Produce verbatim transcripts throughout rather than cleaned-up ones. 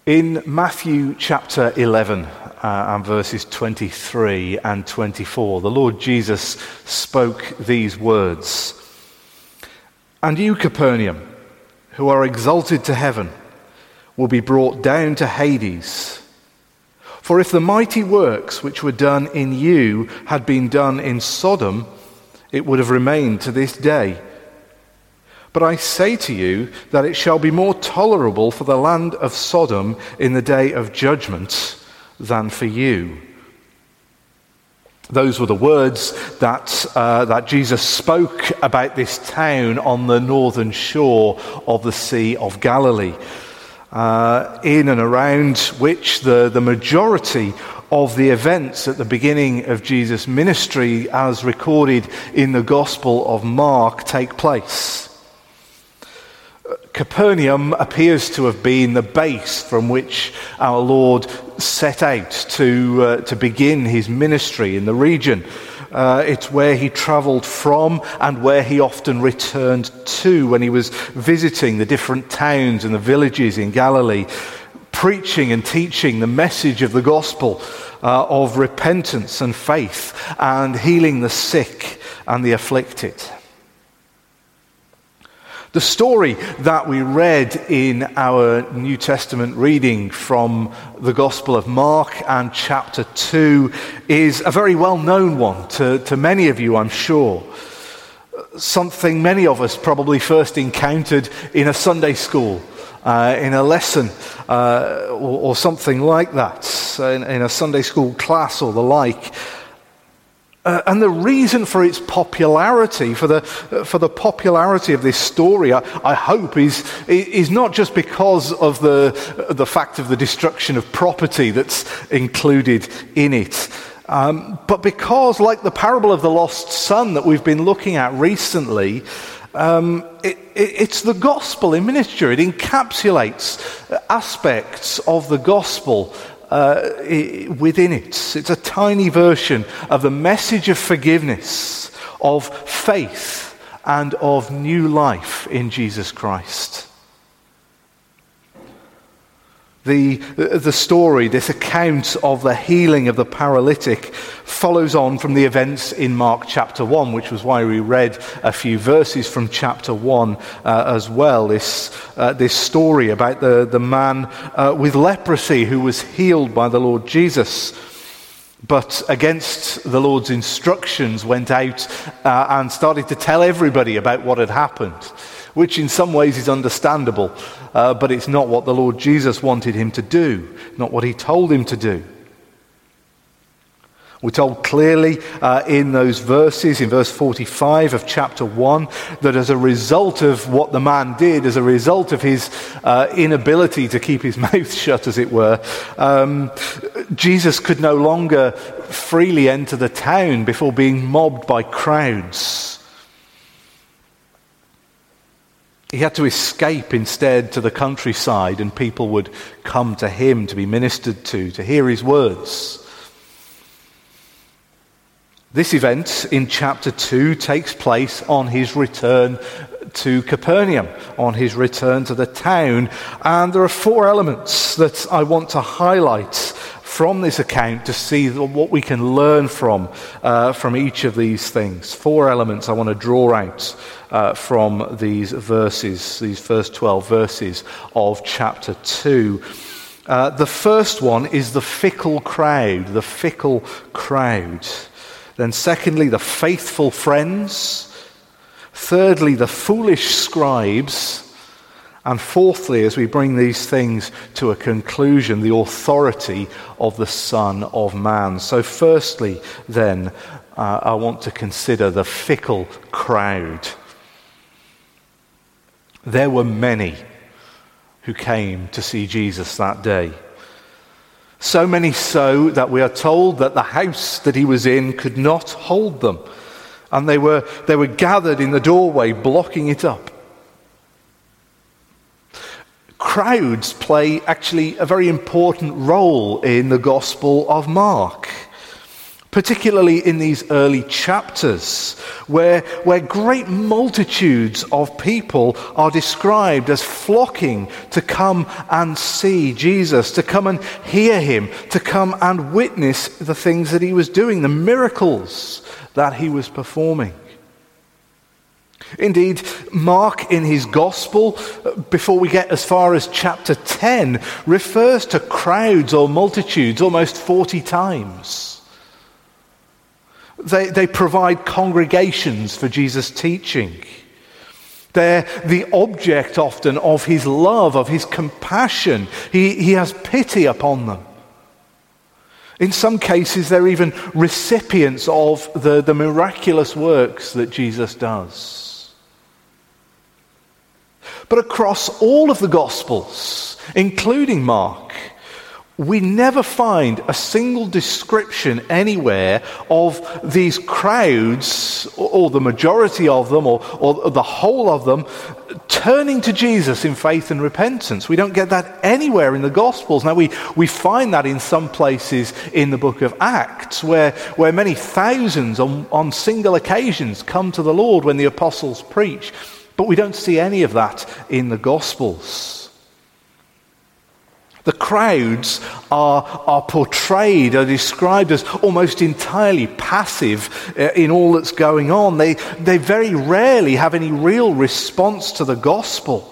In Matthew chapter eleven uh, and verses twenty-three and twenty-four, the Lord Jesus spoke these words. "And you, Capernaum, who are exalted to heaven, will be brought down to Hades. For if the mighty works which were done in you had been done in Sodom, it would have remained to this day. But I say to you that it shall be more tolerable for the land of Sodom in the day of judgment than for you." Those were the words that uh, that Jesus spoke about this town on the northern shore of the Sea of Galilee, uh, in and around which the, the majority of the events at the beginning of Jesus' ministry, as recorded in the Gospel of Mark, take place. Capernaum appears to have been the base from which our Lord set out to uh, to begin his ministry in the region. Uh, it's where he travelled from and where he often returned to when he was visiting the different towns and the villages in Galilee, preaching and teaching the message of the gospel uh, of repentance and faith, and healing the sick and the afflicted. The story that we read in our New Testament reading from the Gospel of Mark and chapter two is a very well-known one to, to many of you, I'm sure. Something many of us probably first encountered in a Sunday school, uh, in a lesson, uh, or, or something like that, in, in a Sunday school class or the like. Uh, and the reason for its popularity, for the uh, for the popularity of this story, I, I hope, is is not just because of the uh, the fact of the destruction of property that's included in it, um, but because, like the parable of the lost son that we've been looking at recently, um, it, it, it's the gospel in miniature. It encapsulates aspects of the gospel Uh, within it. It's a tiny version of the message of forgiveness, of faith, and of new life in Jesus Christ. The, the story, this account of the healing of the paralytic, follows on from the events in Mark chapter one, which was why we read a few verses from chapter one uh, as well. This, uh, this story about the, the man uh, with leprosy who was healed by the Lord Jesus, but against the Lord's instructions went out uh, and started to tell everybody about what had happened, which in some ways is understandable, uh, but it's not what the Lord Jesus wanted him to do, not what he told him to do. We're told clearly uh, in those verses, in verse forty-five of chapter one, that as a result of what the man did, as a result of his uh, inability to keep his mouth shut, as it were, um, Jesus could no longer freely enter the town before being mobbed by crowds. He had to escape instead to the countryside, and people would come to him to be ministered to, to hear his words. This event in chapter two takes place on his return to Capernaum, on his return to the town. And there are four elements that I want to highlight from this account to see what we can learn from uh, from each of these things. Four elements I want to draw out uh, from these verses, these first twelve verses of chapter two. Uh, the first one is the fickle crowd, the fickle crowd. Then secondly, the faithful friends. Thirdly, the foolish scribes. And fourthly, as we bring these things to a conclusion, the authority of the Son of Man. So firstly, then, uh, I want to consider the fickle crowd. There were many who came to see Jesus that day. So many so that we are told that the house that he was in could not hold them. And they were, they were gathered in the doorway, blocking it up. Crowds play actually a very important role in the Gospel of Mark. particularly in these early chapters, where, where great multitudes of people are described as flocking to come and see Jesus, to come and hear him, to come and witness the things that he was doing, the miracles that he was performing. Indeed, Mark in his gospel, before we get as far as chapter ten, refers to crowds or multitudes almost forty times. They, they provide congregations for Jesus' teaching. They're the object often of his love, of his compassion. He, he has pity upon them. In some cases, they're even recipients of the, the miraculous works that Jesus does. But across all of the Gospels, including Mark, we never find a single description anywhere of these crowds, or the majority of them, or, or the whole of them, turning to Jesus in faith and repentance. We don't get that anywhere in the Gospels. Now, we, we find that in some places in the book of Acts, where, where many thousands on, on single occasions come to the Lord when the apostles preach. But we don't see any of that in the Gospels. The crowds are, are portrayed, are described as almost entirely passive in all that's going on. They, they very rarely have any real response to the gospel.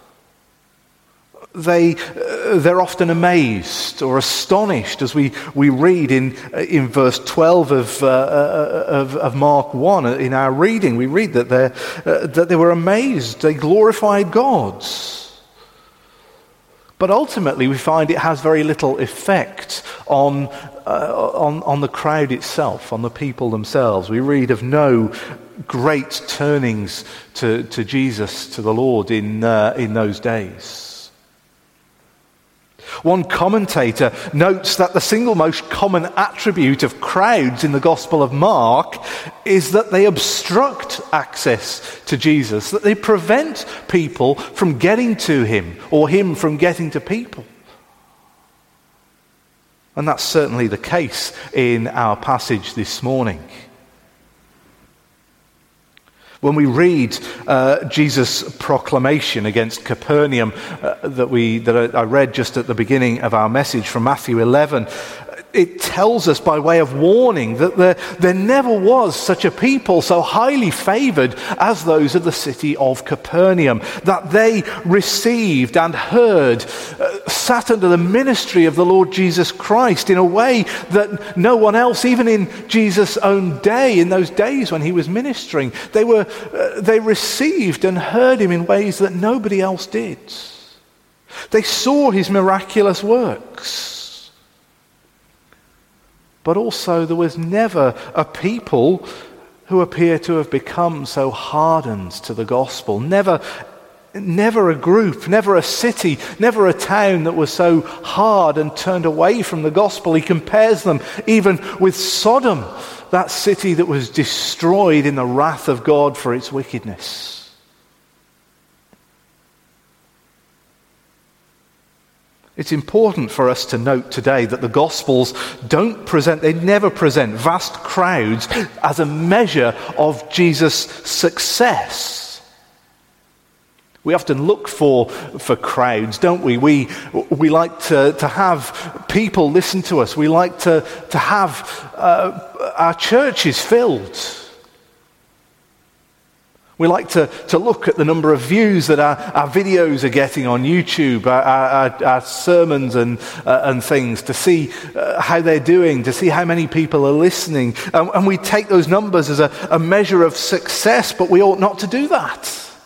They, uh, they're often amazed or astonished, as we, we read in, in verse twelve of, uh, of, of Mark one in our reading. We read that, uh, that they were amazed, they glorified God. But ultimately we find it has very little effect on, uh, on, on the crowd itself, on the people themselves. We read of no great turnings to, to Jesus, to the Lord in, uh, in those days. One commentator notes that the single most common attribute of crowds in the Gospel of Mark is that they obstruct access to Jesus, that they prevent people from getting to him or him from getting to people. And that's certainly the case in our passage this morning. When we read uh, Jesus' proclamation against Capernaum uh, that we that I read just at the beginning of our message from Matthew eleven, it tells us by way of warning that there, there never was such a people so highly favored as those of the city of Capernaum, that they received and heard, uh, sat under the ministry of the Lord Jesus Christ in a way that no one else, even in Jesus' own day, in those days when he was ministering, they were uh, they received and heard him in ways that nobody else did. They saw his miraculous works. But also there was never a people who appear to have become so hardened to the gospel. Never, never a group, never a city, never a town that was so hard and turned away from the gospel. He compares them even with Sodom, that city that was destroyed in the wrath of God for its wickedness. It's important for us to note today that the Gospels don't present, they never present vast crowds as a measure of Jesus' success. We often look for, for crowds, don't we? We, we like to, to have people listen to us. We like to, to have uh, our churches filled. We like to, to look at the number of views that our, our videos are getting on YouTube, our, our, our sermons and, uh, and things, to see uh, how they're doing, to see how many people are listening. Um, and we take those numbers as a, a measure of success, but we ought not to do that.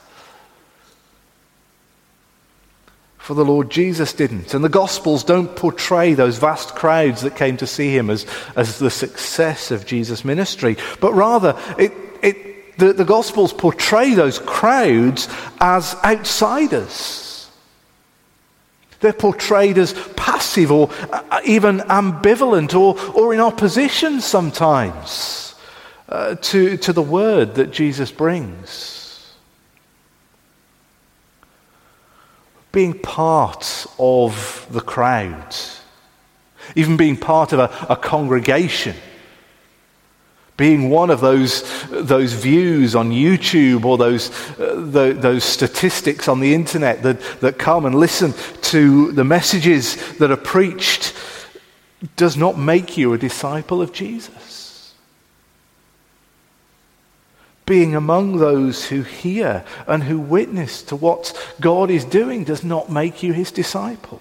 For the Lord Jesus didn't. And the Gospels don't portray those vast crowds that came to see him as, as the success of Jesus' ministry, but rather it it The, the Gospels portray those crowds as outsiders. They're portrayed as passive or uh, even ambivalent or, or in opposition sometimes uh, to, to the word that Jesus brings. Being part of the crowd, even being part of a, a congregation, being one of those, those views on YouTube or those, uh, the, those statistics on the internet that, that come and listen to the messages that are preached does not make you a disciple of Jesus. Being among those who hear and who witness to what God is doing does not make you his disciple.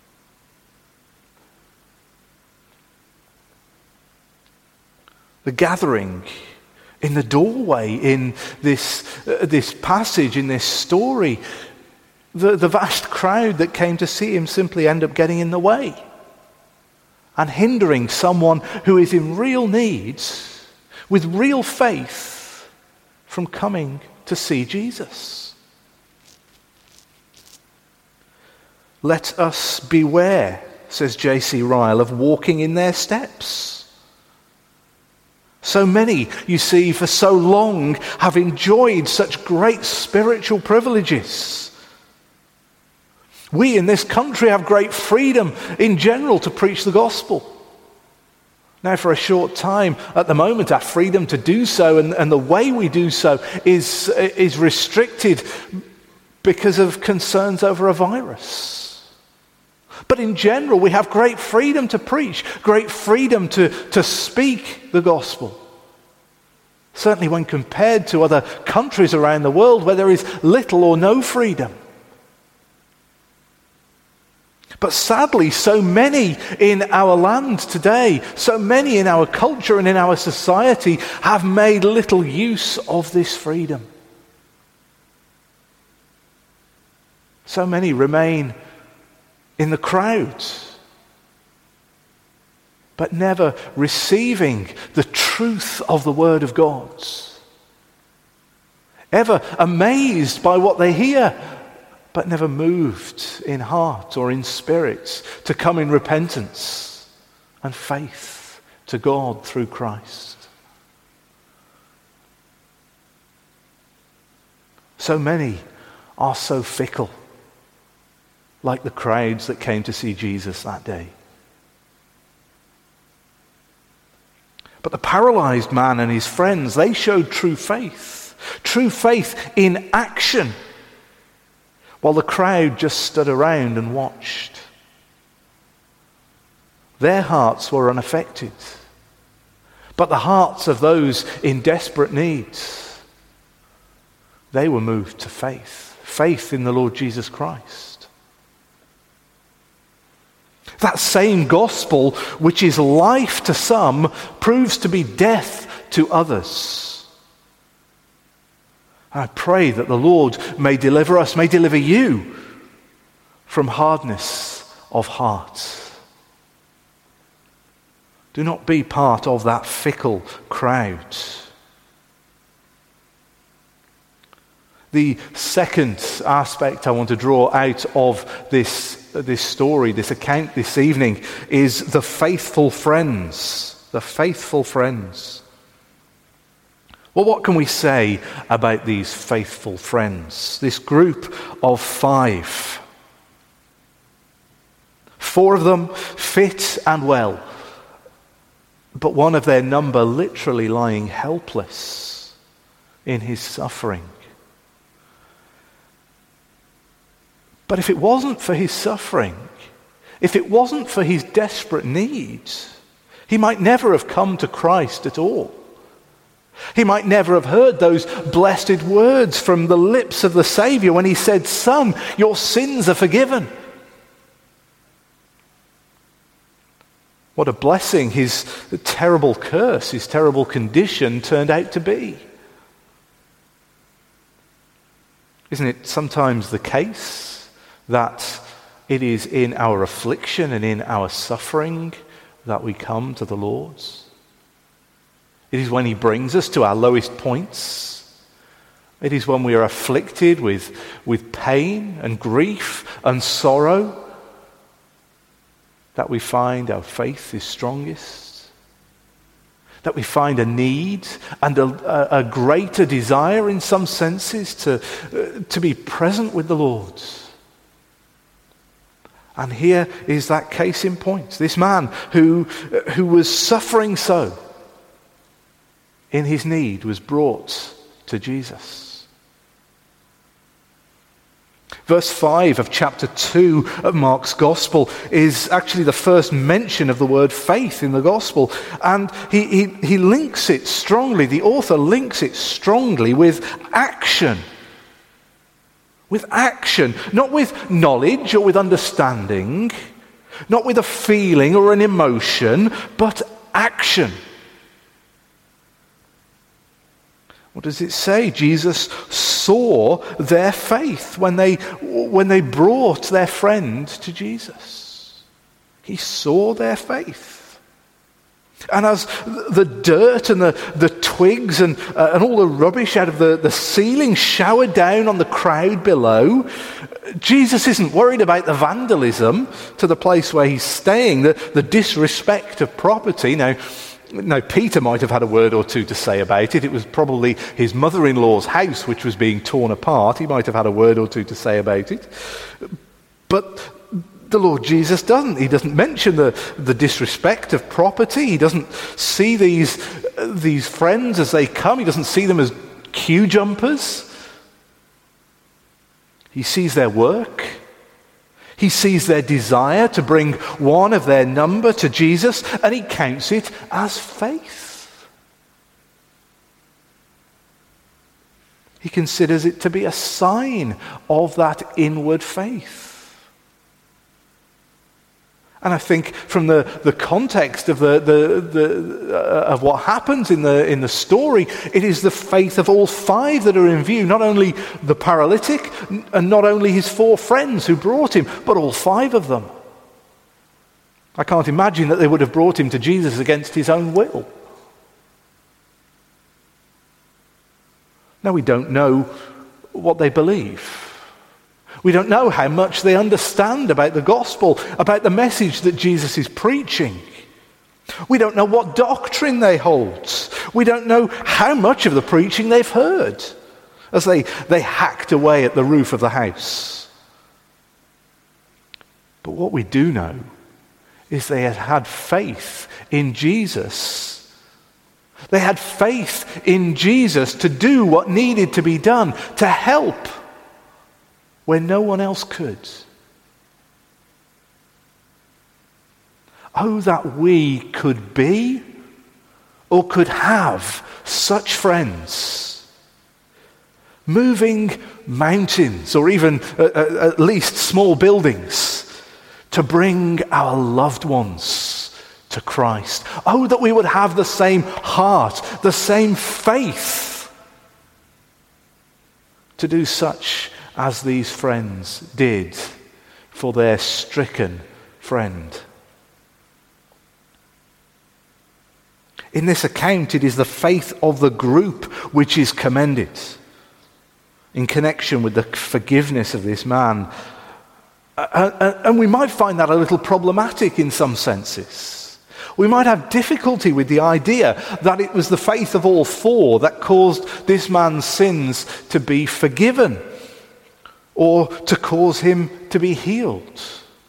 The gathering in the doorway in this, uh, this passage, in this story, the, the vast crowd that came to see him simply end up getting in the way and hindering someone who is in real need, with real faith, from coming to see Jesus. Let us beware, says J C Ryle, of walking in their steps. So many, you see, for so long have enjoyed such great spiritual privileges. We in this country have great freedom in general to preach the gospel. Now, for a short time, at the moment, our freedom to do so and, and the way we do so is, is restricted because of concerns over a virus. But in general, we have great freedom to preach, great freedom to, to speak the gospel. Certainly when compared to other countries around the world where there is little or no freedom. But sadly, so many in our land today, so many in our culture and in our society have made little use of this freedom. So many remain in the crowds, but never receiving the truth of the Word of God. Ever amazed by what they hear, but never moved in heart or in spirit to come in repentance and faith to God through Christ. So many are so fickle, like the crowds that came to see Jesus that day. But the paralyzed man and his friends, they showed true faith. True faith in action, while the crowd just stood around and watched. Their hearts were unaffected, but the hearts of those in desperate need, they were moved to faith. Faith in the Lord Jesus Christ. That same gospel, which is life to some, proves to be death to others. I pray that the Lord may deliver us, may deliver you from hardness of heart. Do not be part of that fickle crowd. The second aspect I want to draw out of this this story, this account this evening, is the faithful friends. The faithful friends. Well, what can we say about these faithful friends? This group of five. Four of them fit and well, but one of their number literally lying helpless in his suffering. But if it wasn't for his suffering, if it wasn't for his desperate needs, he might never have come to Christ at all. He might never have heard those blessed words from the lips of the Savior when he said, "Son, your sins are forgiven." What a blessing his terrible curse, his terrible condition turned out to be. Isn't it sometimes the case that it is in our affliction and in our suffering that we come to the Lord? It is when he brings us to our lowest points. It is when we are afflicted with, with pain and grief and sorrow that we find our faith is strongest. That we find a need and a, a greater desire in some senses to, uh, to be present with the Lord. And here is that case in point. This man who, who was suffering so, in his need was brought to Jesus. Verse five of chapter two of Mark's Gospel is actually the first mention of the word faith in the Gospel. And he, he, he links it strongly, the author links it strongly with action. With action, not with knowledge or with understanding, not with a feeling or an emotion, but action. What does it say? Jesus saw their faith when they, when they brought their friend to Jesus. He saw their faith. And as the dirt and the, the twigs and, uh, and all the rubbish out of the, the ceiling showered down on the crowd below, Jesus isn't worried about the vandalism to the place where he's staying, the, the disrespect of property. Now, Now, Peter might have had a word or two to say about it. It was probably his mother-in-law's house which was being torn apart. He might have had a word or two to say about it. But the Lord Jesus doesn't. He doesn't mention the, the disrespect of property. He doesn't see these, these friends as they come. He doesn't see them as queue jumpers. He sees their work. He sees their desire to bring one of their number to Jesus, and he counts it as faith. He considers it to be a sign of that inward faith. And I think from the, the context of the, the, the uh, of what happens in the in the story, it is the faith of all five that are in view. Not only the paralytic, and not only his four friends who brought him, but all five of them. I can't imagine that they would have brought him to Jesus against his own will. Now, we don't know what they believe. We don't know how much they understand about the gospel, about the message that Jesus is preaching. We don't know what doctrine they hold. We don't know how much of the preaching they've heard as they, they hacked away at the roof of the house. But what we do know is they had had faith in Jesus. They had faith in Jesus to do what needed to be done, to help where no one else could. Oh, that we could be or could have such friends, moving mountains or even uh, uh, at least small buildings to bring our loved ones to Christ. Oh, that we would have the same heart, the same faith to do such as these friends did for their stricken friend. In this account, it is the faith of the group which is commended in connection with the forgiveness of this man. And we might find that a little problematic in some senses. We might have difficulty with the idea that it was the faith of all four that caused this man's sins to be forgiven, or to cause him to be healed.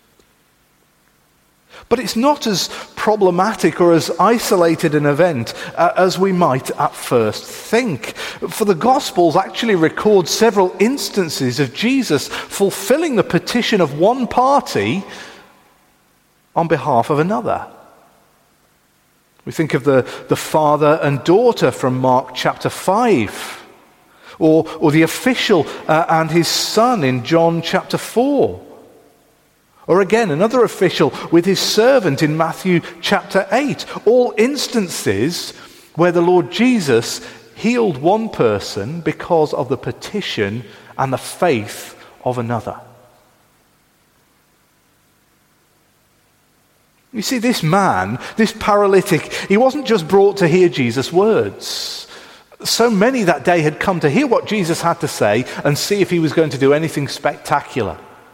But it's not as problematic or as isolated an event uh, as we might at first think. For the Gospels actually record several instances of Jesus fulfilling the petition of one party on behalf of another. We think of the, the father and daughter from Mark chapter five. Or, or the official uh, and his son in John chapter four. Or again, another official with his servant in Matthew chapter eight. All instances where the Lord Jesus healed one person because of the petition and the faith of another. You see, this man, this paralytic, he wasn't just brought to hear Jesus' words. So many that day had come to hear what Jesus had to say and see if he was going to do anything spectacular.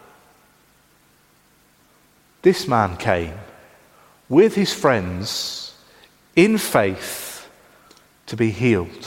This man came with his friends in faith to be healed.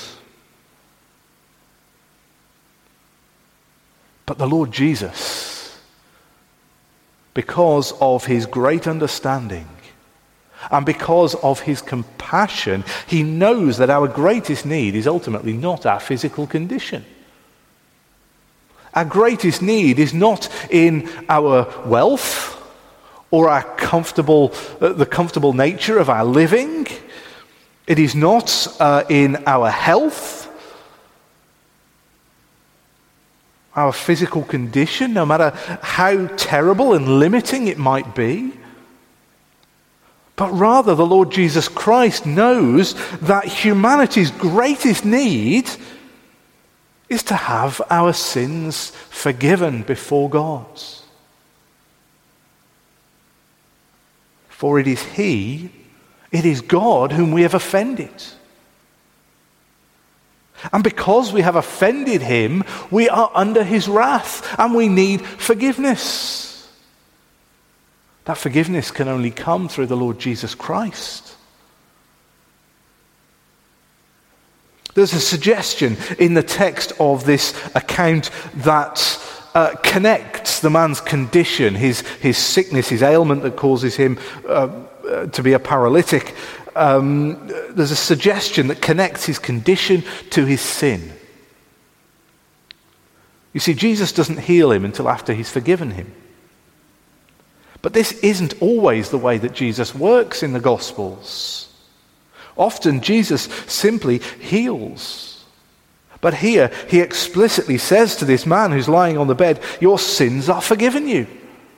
But the Lord Jesus, because of his great understanding And because of his compassion, he knows that our greatest need is ultimately not our physical condition. Our greatest need is not in our wealth or our comfortable, uh, the comfortable nature of our living. It is not uh, in our health, our physical condition, no matter how terrible and limiting it might be. But rather, the Lord Jesus Christ knows that humanity's greatest need is to have our sins forgiven before God. For it is He, it is God whom we have offended. And because we have offended Him, we are under His wrath and we need forgiveness. That forgiveness can only come through the Lord Jesus Christ. There's a suggestion in the text of this account that uh, connects the man's condition, his, his sickness, his ailment that causes him uh, uh, to be a paralytic. Um, there's a suggestion that connects his condition to his sin. You see, Jesus doesn't heal him until after he's forgiven him. But this isn't always the way that Jesus works in the Gospels. Often Jesus simply heals. But here he explicitly says to this man who's lying on the bed, "Your sins are forgiven you,"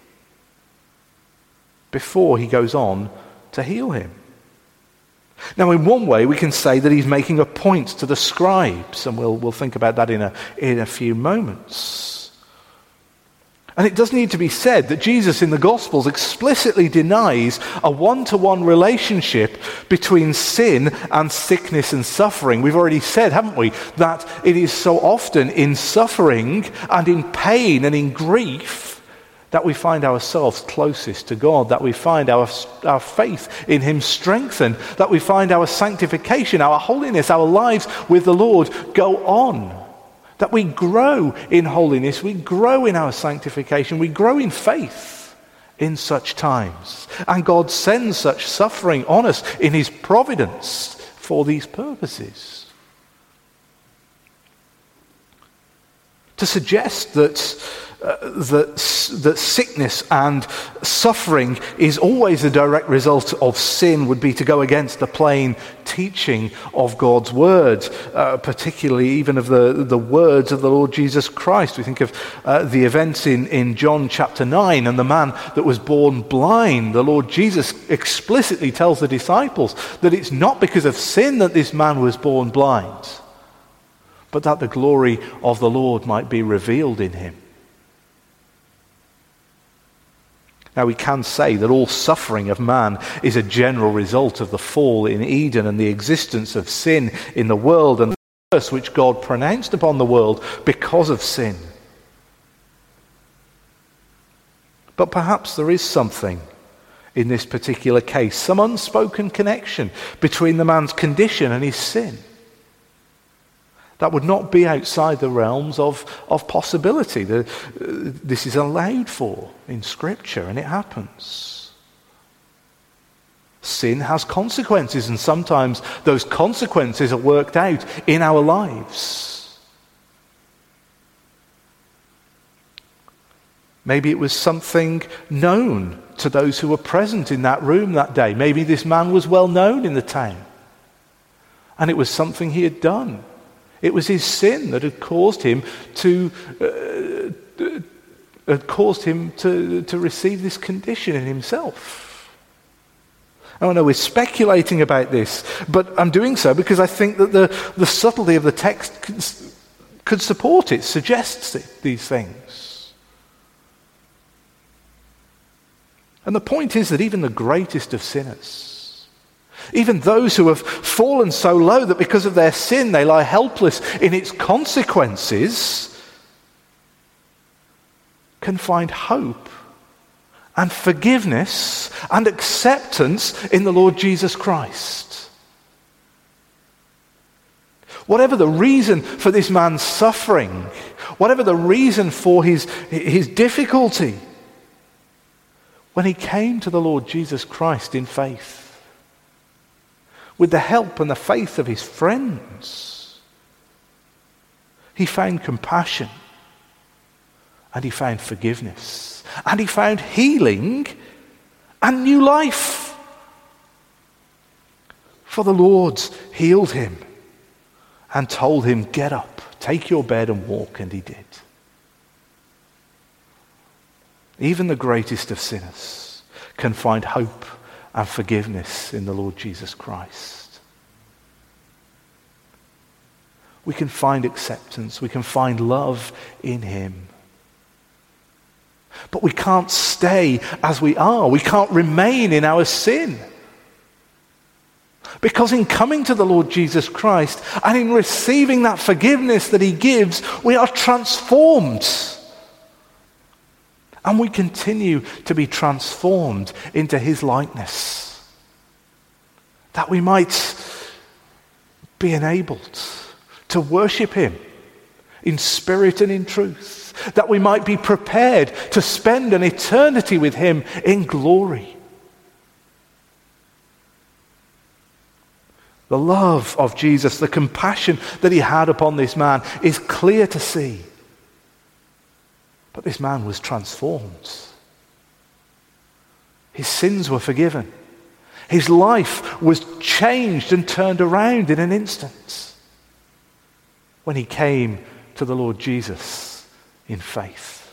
before he goes on to heal him. Now, in one way, we can say that he's making a point to the scribes, and we'll, we'll think about that in a, in a few moments. And it does need to be said that Jesus in the Gospels explicitly denies a one-to-one relationship between sin and sickness and suffering. We've already said, haven't we, that it is so often in suffering and in pain and in grief that we find ourselves closest to God, that we find our, our faith in Him strengthened, that we find our sanctification, our holiness, our lives with the Lord go on. That we grow in holiness, we grow in our sanctification, we grow in faith in such times. And God sends such suffering on us in His providence for these purposes. To suggest that Uh, that, that sickness and suffering is always a direct result of sin would be to go against the plain teaching of God's word, uh, particularly even of the, the words of the Lord Jesus Christ. We think of uh, the events in, in John chapter nine and the man that was born blind. The Lord Jesus explicitly tells the disciples that it's not because of sin that this man was born blind, but that the glory of the Lord might be revealed in him. Now, we can say that all suffering of man is a general result of the fall in Eden and the existence of sin in the world and the curse which God pronounced upon the world because of sin. But perhaps there is something in this particular case, some unspoken connection between the man's condition and his sin that would not be outside the realms of, of possibility. The, uh, this is allowed for in Scripture, and it happens. Sin has consequences, and sometimes those consequences are worked out in our lives. Maybe it was something known to those who were present in that room that day. Maybe this man was well known in the town, and it was something he had done. It was his sin that had caused him to uh, had caused him to, to receive this condition in himself. I know we're speculating about this, but I'm doing so because I think that the, the subtlety of the text could, could support it, suggests it, these things. And the point is that even the greatest of sinners, even those who have fallen so low that because of their sin they lie helpless in its consequences, can find hope and forgiveness and acceptance in the Lord Jesus Christ. Whatever the reason for this man's suffering, whatever the reason for his, his difficulty, when he came to the Lord Jesus Christ in faith, with the help and the faith of his friends. He found compassion, and he found forgiveness, and he found healing and new life. For the Lord healed him and told him, "Get up, take your bed and walk," and he did. Even the greatest of sinners can find hope and forgiveness in the Lord Jesus Christ. We can find acceptance, we can find love in him. But we can't stay as we are. We can't remain in our sin. Because in coming to the Lord Jesus Christ and in receiving that forgiveness that he gives, we are transformed. And we continue to be transformed into his likeness, that we might be enabled to worship him in spirit and in truth, that we might be prepared to spend an eternity with him in glory. The love of Jesus, the compassion that he had upon this man is clear to see. But this man was transformed. His sins were forgiven. His life was changed and turned around in an instant when he came to the Lord Jesus in faith.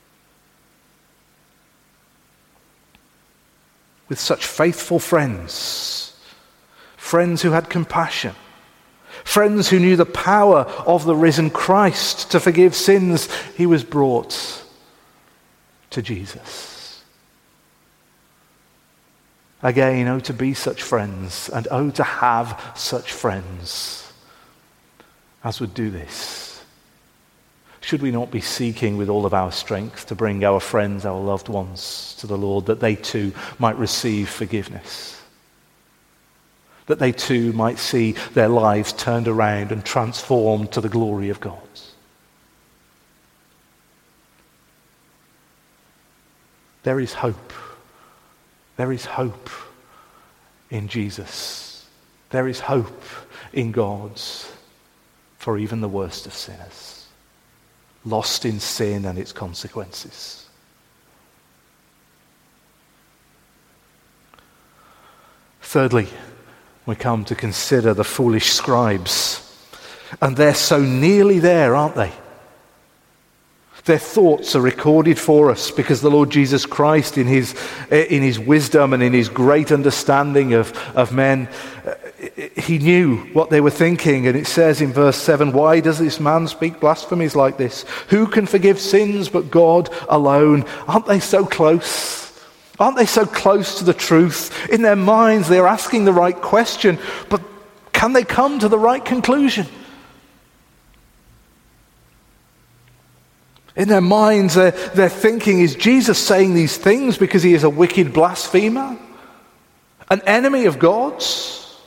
With such faithful friends, friends who had compassion, friends who knew the power of the risen Christ to forgive sins, he was brought to Jesus. Again, oh, to be such friends, and oh, to have such friends as would do this. Should we not be seeking with all of our strength to bring our friends, our loved ones to the Lord, that they too might receive forgiveness? That they too might see their lives turned around and transformed to the glory of God. There is hope. There is hope in Jesus. There is hope in God for even the worst of sinners, lost in sin and its consequences. Thirdly, we come to consider the foolish scribes. And they're so nearly there, aren't they? Their thoughts are recorded for us because the Lord Jesus Christ, in his, in his wisdom and in his great understanding of, of men, he knew what they were thinking. And it says in verse seven, "Why does this man speak blasphemies like this? Who can forgive sins but God alone?" Aren't they so close? Aren't they so close to the truth? In their minds, they're asking the right question, but can they come to the right conclusion? In their minds, they're, they're thinking, is Jesus saying these things because he is a wicked blasphemer? An enemy of God's?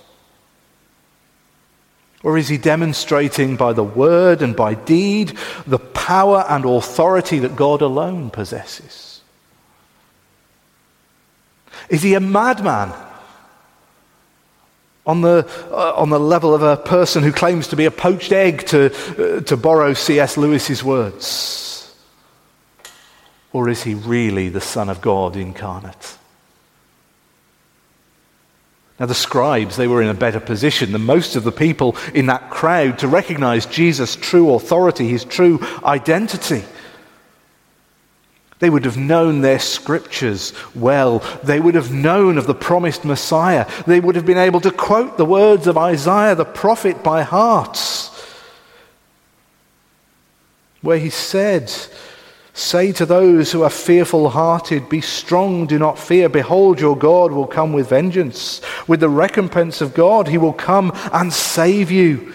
Or is he demonstrating by the word and by deed the power and authority that God alone possesses? Is he a madman on the uh, on the level of a person who claims to be a poached egg, to uh, to borrow C S Lewis's words? Or is he really the Son of God incarnate? Now the scribes, they were in a better position than most of the people in that crowd to recognize Jesus' true authority, his true identity. They would have known their scriptures well. They would have known of the promised Messiah. They would have been able to quote the words of Isaiah the prophet by heart, where he said, "Say to those who are fearful-hearted, be strong, do not fear. Behold, your God will come with vengeance. With the recompense of God, he will come and save you.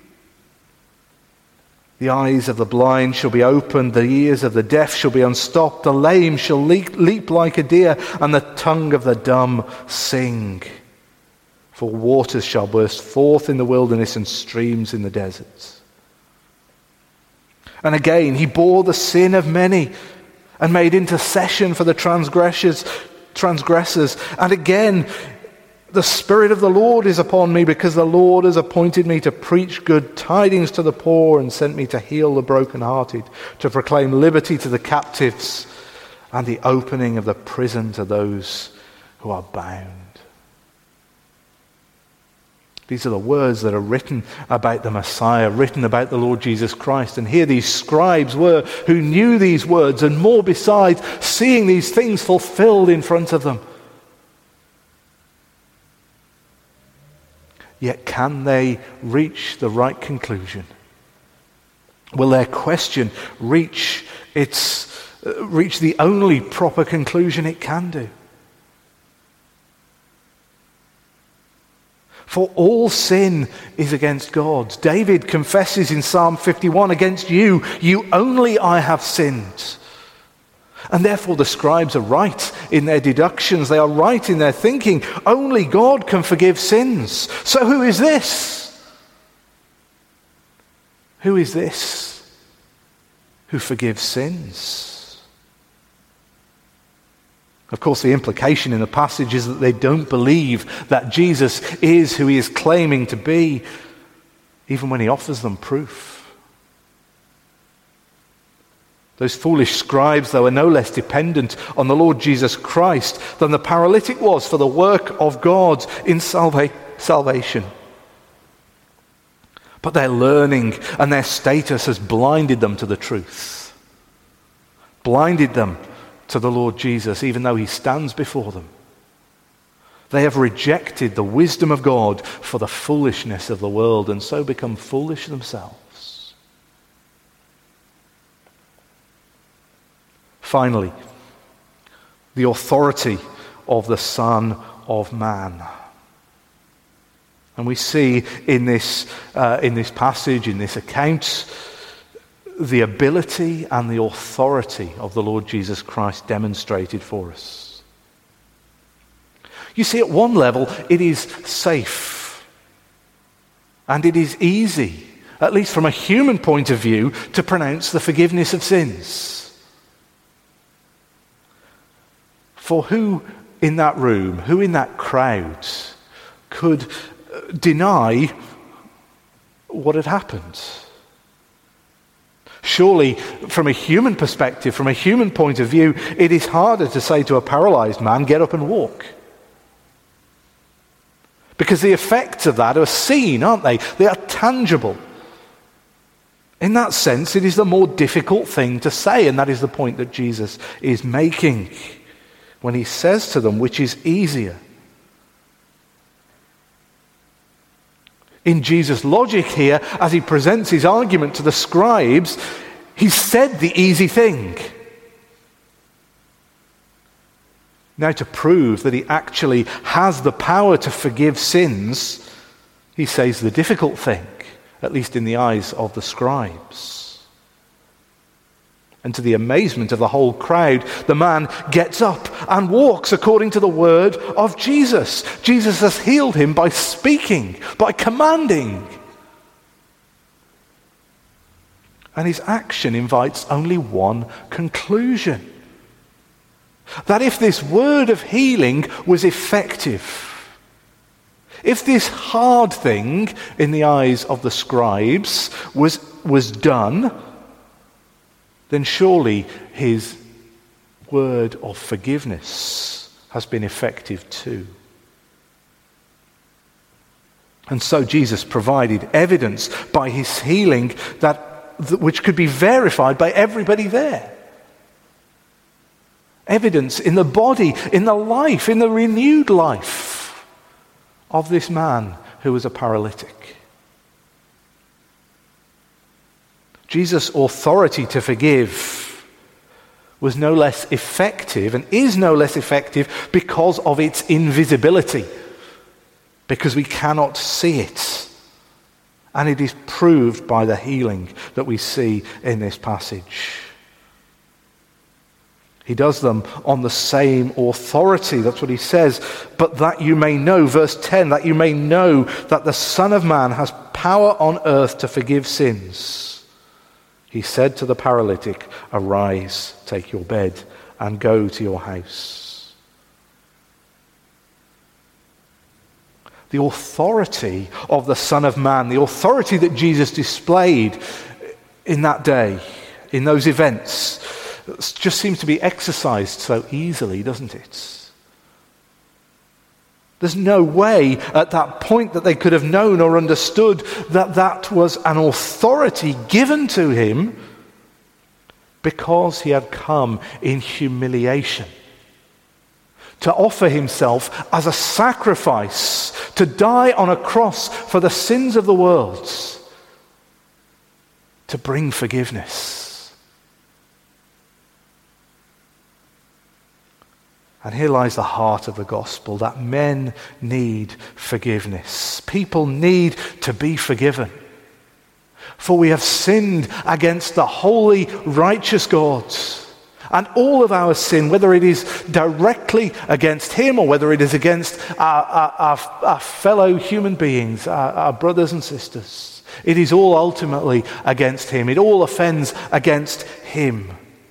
The eyes of the blind shall be opened, the ears of the deaf shall be unstopped, the lame shall leap, leap like a deer, and the tongue of the dumb sing. For waters shall burst forth in the wilderness and streams in the deserts." And again, he bore the sin of many and made intercession for the transgressors. transgressors. And again, The Spirit of the Lord is upon me, because the Lord has appointed me to preach good tidings to the poor and sent me to heal the brokenhearted, to proclaim liberty to the captives and the opening of the prison to those who are bound. These are the words that are written about the Messiah, written about the Lord Jesus Christ. And here these scribes were who knew these words and more besides, seeing these things fulfilled in front of them. Yet can they reach the right conclusion? Will their question reach its uh, reach the only proper conclusion it can do? For all sin is against God. David confesses in Psalm fifty-one, against you, you only I have sinned. And therefore the scribes are right in their deductions. They are right in their thinking. Only God can forgive sins. So who is this? Who is this who forgives sins? Of course, the implication in the passage is that they don't believe that Jesus is who he is claiming to be, even when he offers them proof. Those foolish scribes, though, are no less dependent on the Lord Jesus Christ than the paralytic was for the work of God in salva- salvation. But their learning and their status has blinded them to the truth, blinded them to the Lord Jesus, even though he stands before them. They have rejected the wisdom of God for the foolishness of the world, and so become foolish themselves. Finally, the authority of the Son of Man. And we see in this, uh, in this passage, in this account, the ability and the authority of the Lord Jesus Christ demonstrated for us. You see, at one level, it is safe and it is easy, at least from a human point of view, to pronounce the forgiveness of sins. For who in that room, who in that crowd could deny what had happened? Surely, from a human perspective, from a human point of view, it is harder to say to a paralyzed man, get up and walk. Because the effects of that are seen, aren't they? They are tangible. In that sense, it is the more difficult thing to say, and that is the point that Jesus is making when he says to them, which is easier. In Jesus' logic here, as he presents his argument to the scribes, he said the easy thing. Now, to prove that he actually has the power to forgive sins, he says the difficult thing, at least in the eyes of the scribes. And to the amazement of the whole crowd, the man gets up and walks according to the word of Jesus. Jesus has healed him by speaking, by commanding. And his action invites only one conclusion. That if this word of healing was effective, if this hard thing in the eyes of the scribes was, was done, then surely his word of forgiveness has been effective too. And so Jesus provided evidence by his healing that which could be verified by everybody there. Evidence in the body, in the life, in the renewed life of this man who was a paralytic. Jesus' authority to forgive was no less effective and is no less effective because of its invisibility, because we cannot see it. And it is proved by the healing that we see in this passage. He does them on the same authority. That's what he says. But that you may know, verse ten, that you may know that the Son of Man has power on earth to forgive sins. He said to the paralytic, arise, take your bed, and go to your house. The authority of the Son of Man, the authority that Jesus displayed in that day, in those events, just seems to be exercised so easily, doesn't it? There's no way at that point that they could have known or understood that that was an authority given to him because he had come in humiliation to offer himself as a sacrifice, to die on a cross for the sins of the world, to bring forgiveness. And here lies the heart of the gospel, that men need forgiveness. People need to be forgiven. For we have sinned against the holy, righteous God. And all of our sin, whether it is directly against him or whether it is against our, our, our, our fellow human beings, our, our brothers and sisters, it is all ultimately against him. It all offends against him.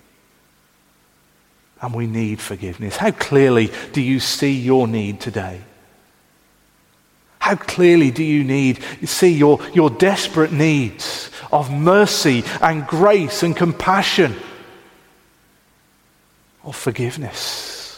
And we need forgiveness. How clearly do you see your need today? How clearly do you need, you see your, your desperate needs of mercy and grace and compassion, of forgiveness?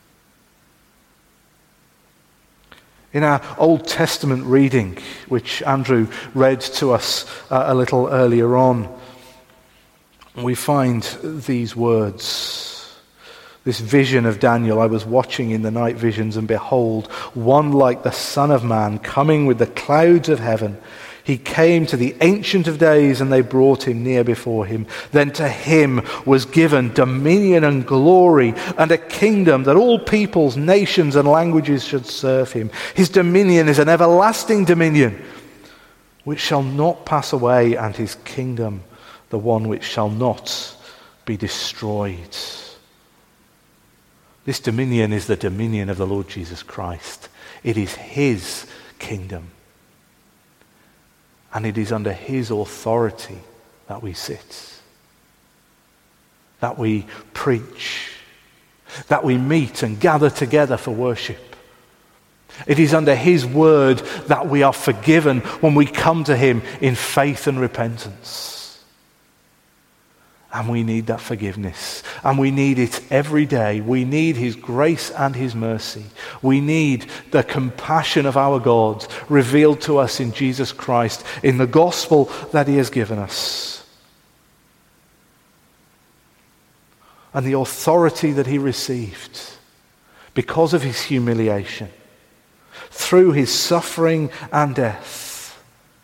In our Old Testament reading, which Andrew read to us uh, a little earlier on, we find these words, this vision of Daniel. I was watching in the night visions, and behold, one like the Son of Man coming with the clouds of heaven. He came to the Ancient of Days, and they brought him near before him. Then to him was given dominion and glory and a kingdom that all peoples, nations, and languages should serve him. His dominion is an everlasting dominion which shall not pass away, and his kingdom the one which shall not be destroyed. This dominion is the dominion of the Lord Jesus Christ. It is his kingdom. And it is under his authority that we sit, that we preach, that we meet and gather together for worship. It is under his word that we are forgiven when we come to him in faith and repentance. And we need that forgiveness. And we need it every day. We need his grace and his mercy. We need the compassion of our God revealed to us in Jesus Christ, in the gospel that he has given us. And the authority that he received because of his humiliation, through his suffering and death,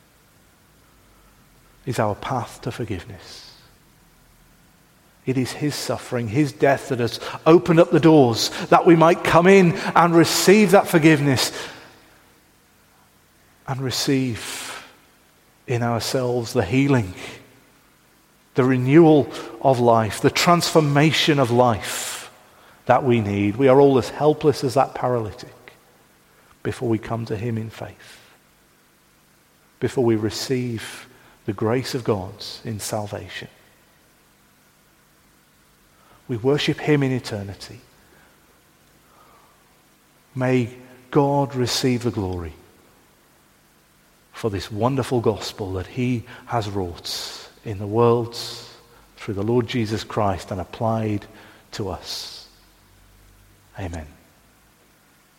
is our path to forgiveness. It is his suffering, his death that has opened up the doors that we might come in and receive that forgiveness and receive in ourselves the healing, the renewal of life, the transformation of life that we need. We are all as helpless as that paralytic before we come to him in faith, before we receive the grace of God in salvation. We worship him in eternity. May God receive the glory for this wonderful gospel that he has wrought in the world through the Lord Jesus Christ and applied to us. Amen.